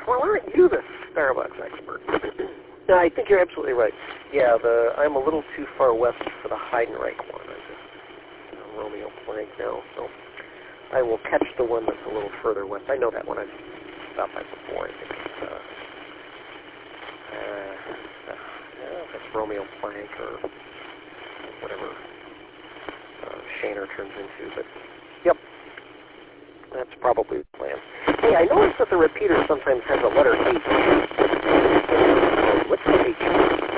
Well, aren't you the Starbucks expert? No, I think you're absolutely right. Yeah, I'm a little too far west for the Heidenreich one. I'm just Romeo Plank now, so I will catch the one that's a little further west. I know that one. I've stopped by before. I think it's, if it's Romeo Plank or whatever Shaner turns into, but yep, that's probably the plan. Hey, I noticed that the repeater sometimes has a letter H. What's the H?